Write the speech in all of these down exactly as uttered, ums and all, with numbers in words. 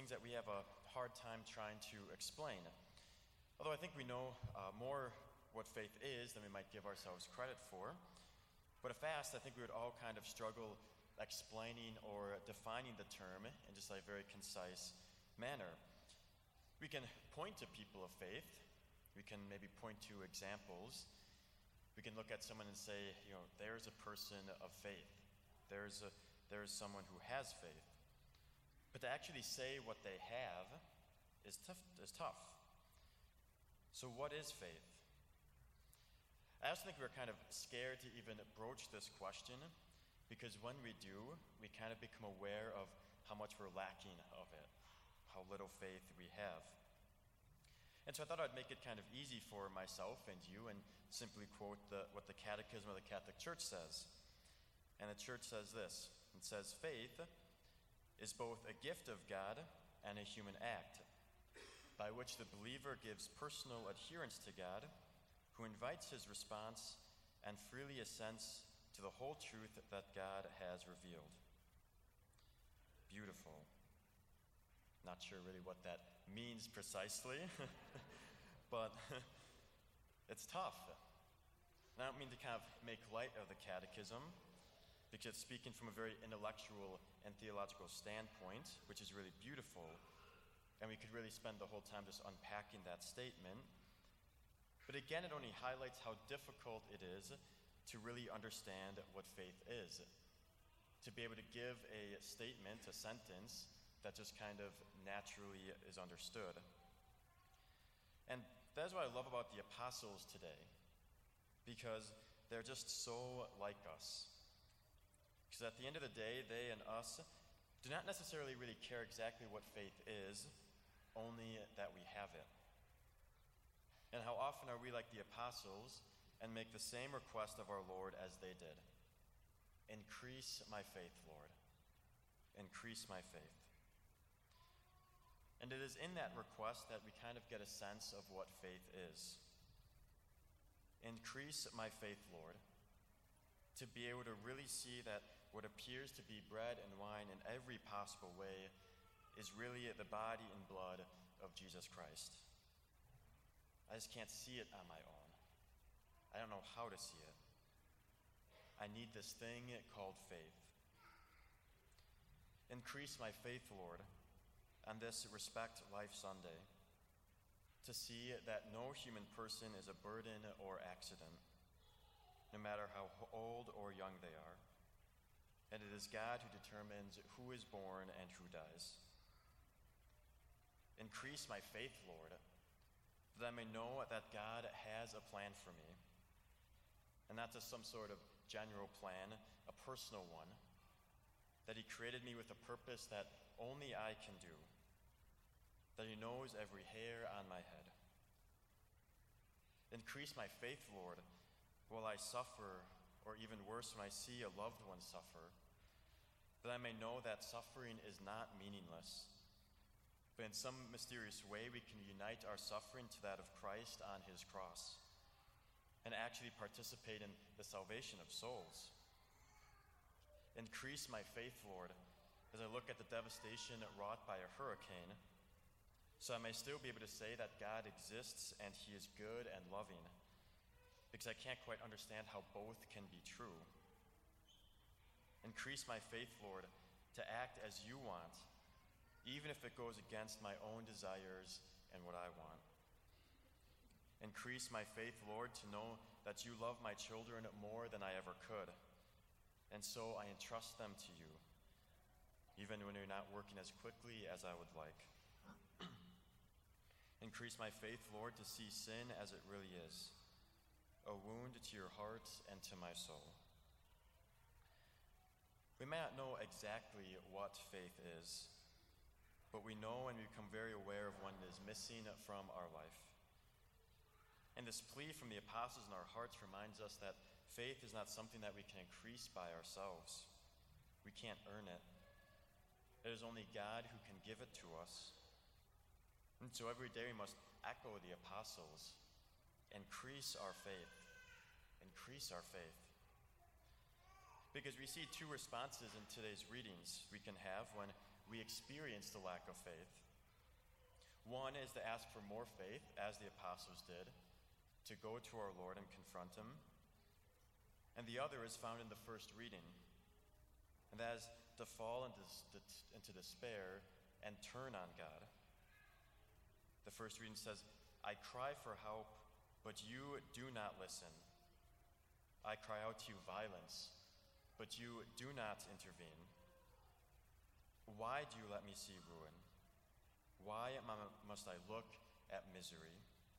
things that we have a hard time trying to explain. Although I think we know uh, more what faith is than we might give ourselves credit for. But at fast, I think we would all kind of struggle explaining or defining the term in just a very concise manner. We can point to people of faith. We can maybe point to examples. We can look at someone and say, you know, there's a person of faith. There's a there's someone who has faith. But to actually say what they have is tough. Is tough. So what is faith? I also think we're kind of scared to even broach this question, because when we do, we kind of become aware of how much we're lacking of it, how little faith we have. And so I thought I'd make it kind of easy for myself and you and simply quote the, what the Catechism of the Catholic Church says. And the Church says this. It says, faith is both a gift of God and a human act, by which the believer gives personal adherence to God, who invites his response and freely assents to the whole truth that God has revealed. Beautiful. Not sure really what that means precisely, but it's tough. And I don't mean to kind of make light of the Catechism, because speaking from a very intellectual and theological standpoint, which is really beautiful, and we could really spend the whole time just unpacking that statement. But again, it only highlights how difficult it is to really understand what faith is. To be able to give a statement, a sentence, that just kind of naturally is understood. And that's what I love about the apostles today, because they're just so like us. Because at the end of the day, they and us do not necessarily really care exactly what faith is, only that we have it. And how often are we like the apostles and make the same request of our Lord as they did? Increase my faith, Lord. Increase my faith. And it is in that request that we kind of get a sense of what faith is. Increase my faith, Lord, to be able to really see that what appears to be bread and wine in every possible way is really the body and blood of Jesus Christ. I just can't see it on my own. I don't know how to see it. I need this thing called faith. Increase my faith, Lord, on this Respect Life Sunday, to see that no human person is a burden or accident, no matter how old or young they are. And it is God who determines who is born and who dies. Increase my faith, Lord, that I may know that God has a plan for me, and not just some sort of general plan, a personal one, that he created me with a purpose that only I can do, that he knows every hair on my head. Increase my faith, Lord, while I suffer, or even worse, when I see a loved one suffer, that I may know that suffering is not meaningless, but in some mysterious way we can unite our suffering to that of Christ on his cross, and actually participate in the salvation of souls. Increase my faith, Lord, as I look at the devastation wrought by a hurricane, so I may still be able to say that God exists and he is good and loving, because I can't quite understand how both can be true. Increase my faith, Lord, to act as you want, even if it goes against my own desires and what I want. Increase my faith, Lord, to know that you love my children more than I ever could, and so I entrust them to you, even when you're not working as quickly as I would like. Increase my faith, Lord, to see sin as it really is, a wound to your heart and to my soul. We may not know exactly what faith is, but we know and become very aware of when it is missing from our life. And this plea from the apostles in our hearts reminds us that faith is not something that we can increase by ourselves. We can't earn it. It is only God who can give it to us. And so every day we must echo the apostles. Increase our faith. Increase our faith. Because we see two responses in today's readings we can have when we experience the lack of faith. One is to ask for more faith, as the apostles did, to go to our Lord and confront him. And the other is found in the first reading, and that is to fall into, into despair and turn on God. The first reading says, I cry for help, but you do not listen. I cry out to you violence, but you do not intervene. Why do you let me see ruin? Why must I look at misery?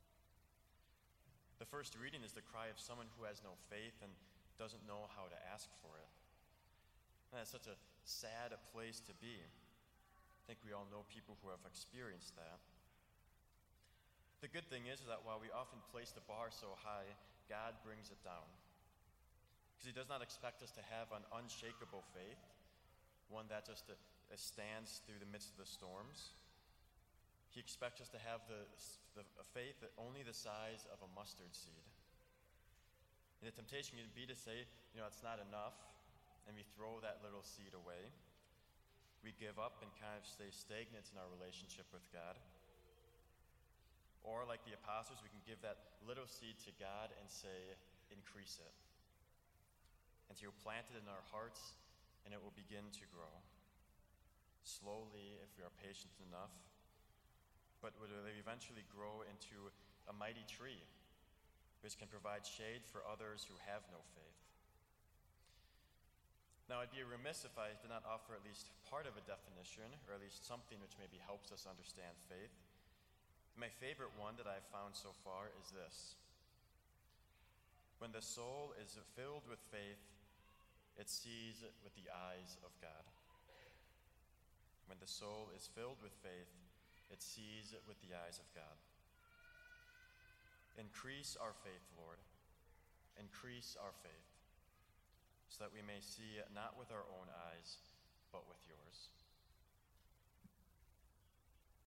The first reading is the cry of someone who has no faith and doesn't know how to ask for it. And that's such a sad place to be. I think we all know people who have experienced that. The good thing is that while we often place the bar so high, God brings it down. Because he does not expect us to have an unshakable faith, one that just uh, stands through the midst of the storms. He expects us to have the, the a faith that only the size of a mustard seed. And the temptation can be to say, you know, it's not enough, and we throw that little seed away. We give up and kind of stay stagnant in our relationship with God. Or like the apostles, we can give that little seed to God and say, increase it. And he'll plant it in our hearts, and it will begin to grow. Slowly, if we are patient enough, but will eventually grow into a mighty tree, which can provide shade for others who have no faith. Now, I'd be remiss if I did not offer at least part of a definition, or at least something which maybe helps us understand faith. My favorite one that I've found so far is this. When the soul is filled with faith, it sees with the eyes of God. When the soul is filled with faith, it sees with the eyes of God. Increase our faith, Lord. Increase our faith, so that we may see not with our own eyes,